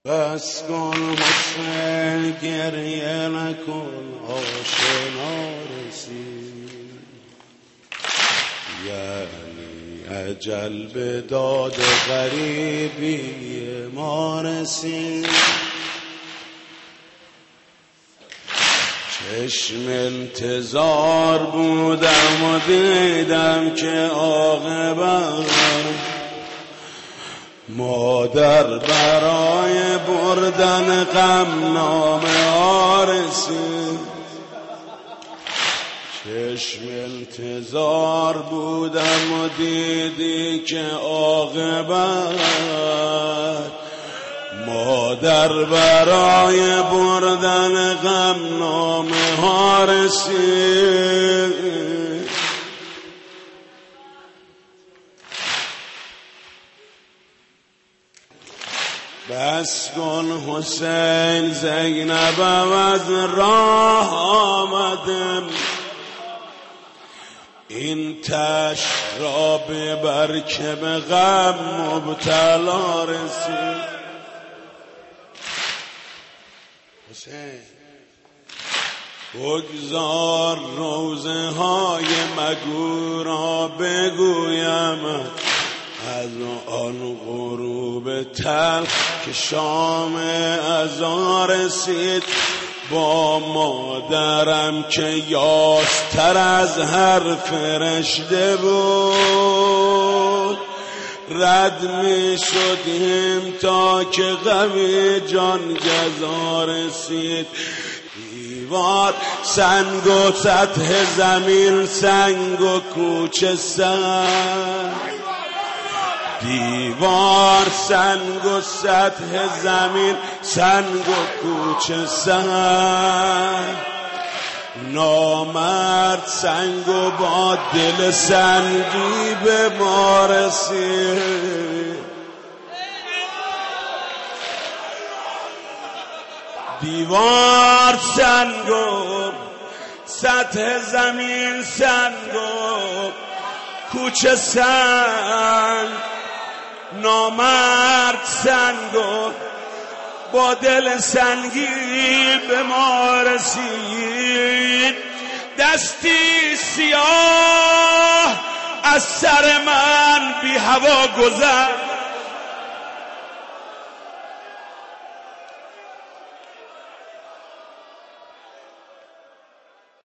بس کن حسین گریه نکن آشنا رسید، یعنی اجل به داد غریبی ما رسید. چشم انتظار بودم و دیدم که عاقبت مادر برای بردن غم نامه ها رسید. چشم انتظار بودم و دیدی که عاقبت مادر برای بردن غم نامه ها رسید. بس کن حسین زینب از راه آمدم، این تشت را ببر که به غم مبتلا رسید. حسین بگذار روزه های مگو را بگویم از آن غروب تلخ که شام عزا رسید. با مادرم که یاستر از هر فرشته بود، رد می شدیم تا که قوی جان گزا رسید. دیوار سنگ و سطح زمین سنگ و کوچه سنگ، دیوار سنگ و سطح زمین سنگ و کوچه سنگ، نامرد سنگ و با دل سنگی به ما رسید. دیوار سنگ و سطح زمین سنگ و کوچه سنگ، نامرد سنگ و با دل سنگی به ما رسید. دستی سیاه از سر من بی هوا گذشت،